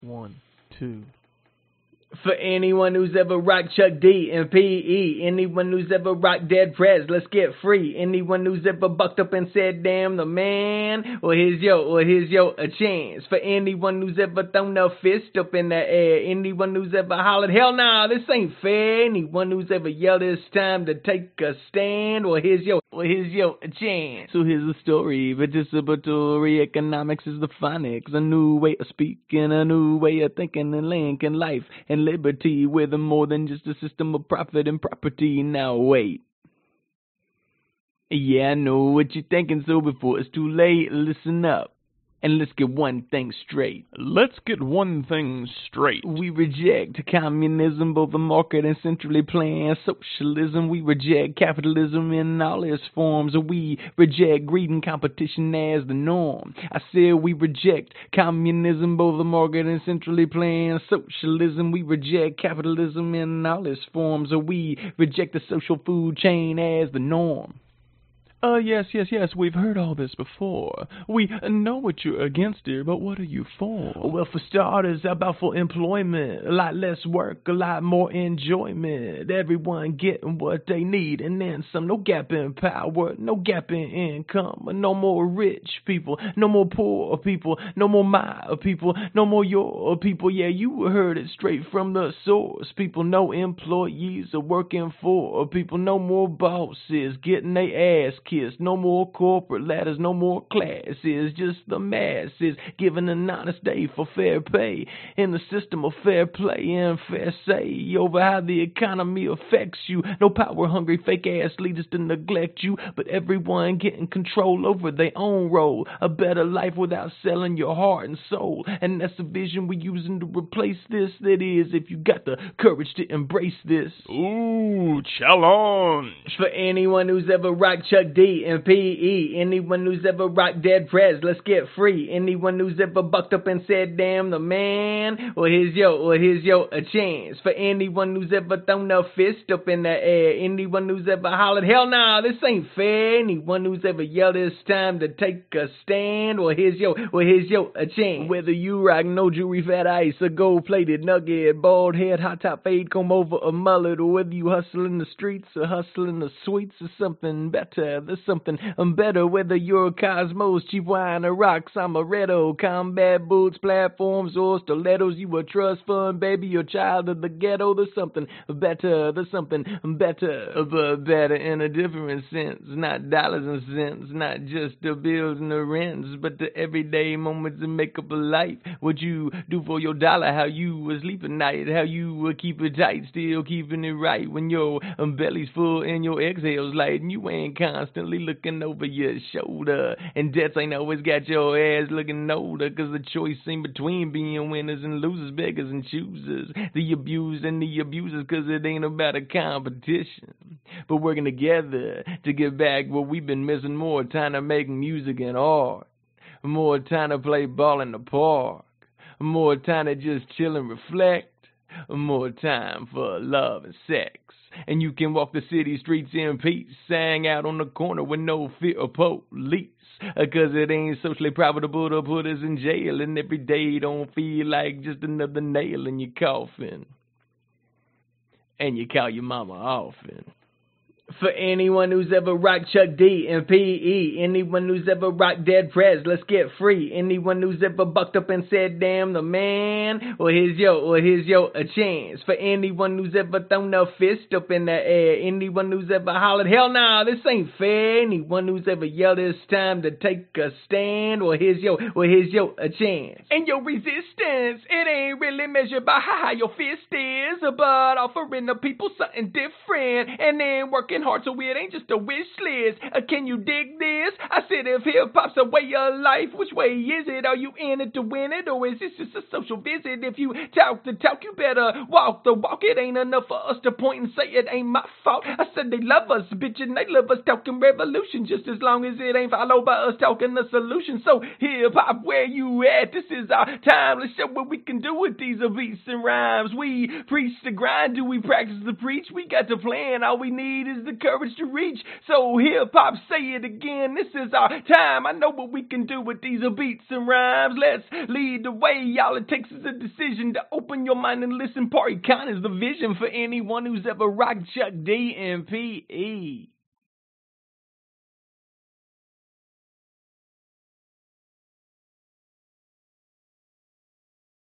1, 2. For anyone who's ever rocked Chuck D and PE, anyone who's ever rocked Dead Prez, let's get free. Anyone who's ever bucked up and said, damn the man, or here's yo, a chance. For anyone who's ever thrown a fist up in the air, anyone who's ever hollered, hell nah, this ain't fair. Anyone who's ever yelled, it's time to take a stand, or here's yo, a chance. So here's the story. Participatory economics is the phonics. A new way of speaking, a new way of thinking and linking life and liberty with more than just a system of profit and property. Now wait. Yeah, I know what you're thinking, so before it's too late, listen up. And let's get one thing straight. Let's get one thing straight. We reject communism, both the market and centrally planned socialism. We reject capitalism in all its forms. We reject greed and competition as the norm. I said we reject communism, both the market and centrally planned socialism. We reject capitalism in all its forms. We reject the social food chain as the norm. Yes, we've heard all this before. We know what you're against, dear, but what are you for? Well, for starters, about for employment, a lot less work, a lot more enjoyment, everyone getting what they need, and then some. No gap in power, no gap in income, no more rich people, no more poor people, no more my people, no more your people. Yeah, you heard it straight from the source. People, no employees are working for people, no more bosses getting their ass kissed, no more corporate ladders, no more classes, just the masses giving an honest day for fair pay in the system of fair play and fair say over how the economy affects you. No power hungry fake ass leaders to neglect you, but everyone getting control over their own role. A better life without selling your heart and soul, and that's the vision we're using to replace this. That is, if you got the courage to embrace this. Ooh, challenge. For anyone who's ever rocked Chuck D and PE, anyone who's ever rocked Dead Prez, let's get free. Anyone who's ever bucked up and said, damn the man, or here's yo, a chance. For anyone who's ever thrown a fist up in the air, anyone who's ever hollered, hell nah, this ain't fair. Anyone who's ever yelled, it's time to take a stand, or here's yo, a chance. Whether you rock no jewelry, fat ice, a gold-plated nugget, bald head, hot top fade, comb over a mullet, or whether you hustle in the streets or hustle in the suites or something better. There's something better, whether you're Cosmos, cheap wine or rocks, Amaretto, combat boots, platforms or stilettos. You a trust fund, baby, you're child of the ghetto. There's something better, but better in a different sense. Not dollars and cents, not just the bills and the rents, but the everyday moments that make up a life. What you do for your dollar, how you sleep at night, how you keep it tight, still keeping it right when your belly's full and your exhales light, and you ain't constantly looking over your shoulder, and debts ain't always got your ass looking older, cause the choice ain't between being winners and losers, beggars and choosers, the abused and the abusers, cause it ain't about a competition, but working together to get back what we've been missing. More time to make music and art, more time to play ball in the park, more time to just chill and reflect, more time for love and sex. And you can walk the city streets in peace, hang out on the corner with no fear of police, cause it ain't socially profitable to put us in jail, and every day don't feel like just another nail in your coffin, and you call your mama often. For anyone who's ever rocked Chuck D and PE, anyone who's ever rocked Dead Prez, let's get free. Anyone who's ever bucked up and said, damn the man, or here's yo, a chance. For anyone who's ever thrown a fist up in the air, anyone who's ever hollered, hell nah, this ain't fair. Anyone who's ever yelled, it's time to take a stand, or here's yo, a chance. And your resistance, it ain't really measured by how high your fist is, but offering the people something different, and then working hard so it ain't just a wish list. Can you dig this? I said if hip-hop's a way of life, which way is it? Are you in it to win it, or is this just a social visit? If you talk the talk, you better walk the walk. It ain't enough for us to point and say it ain't my fault. I said they love us, bitch, and they love us talking revolution, just as long as it ain't followed by us talking the solution. So hip-hop, where you at? This is our time. Let's show what we can do with these beats and rhymes. We preach the grind, do we practice the preach? We got the plan, all we need is the the courage to reach. So hip hop, say it again, this is our time. I know what we can do with these beats and rhymes. Let's lead the way, all it takes is a decision to open your mind and listen. Party Con is the vision for anyone who's ever rocked Chuck D and PE.